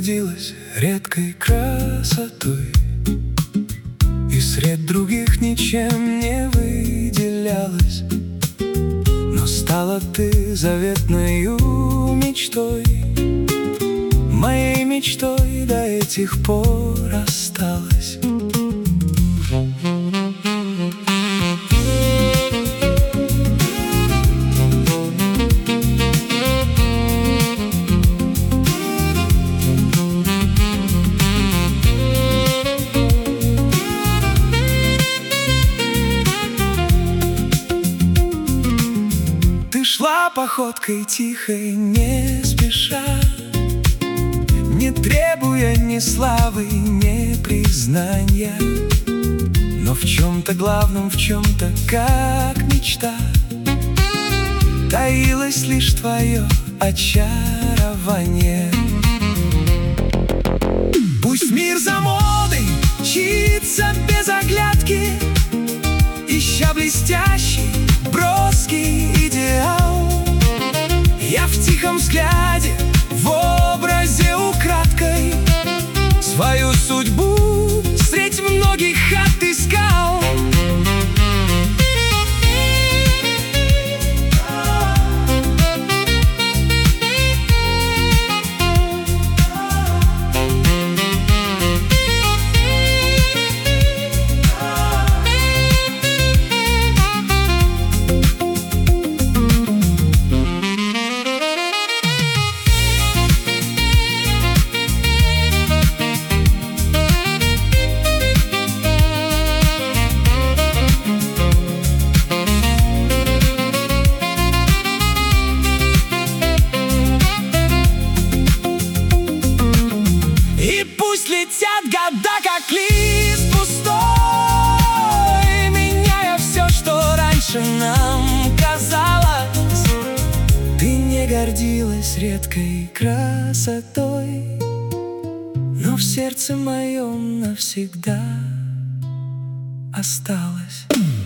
гордилась редкой красотой и сред других ничем не выделялась. Но стала ты заветною мечтой, моей мечтой до этих пор осталась. Ты шла походкой тихой, не спеша, не требуя ни славы, ни признания, но в чем-то главном, в чем-то как мечта таилось лишь твое очарование. Пусть мир за модой мчится без оглядки, ища блестящий, броский идеал. Я в тихом взгляде, в образе украдкой свою судьбу средь многих отыскал. Пусть летят года, как лист пустой, меняя все, что раньше нам казалось. Ты не гордилась редкой красотой, но в сердце моем навсегда осталась.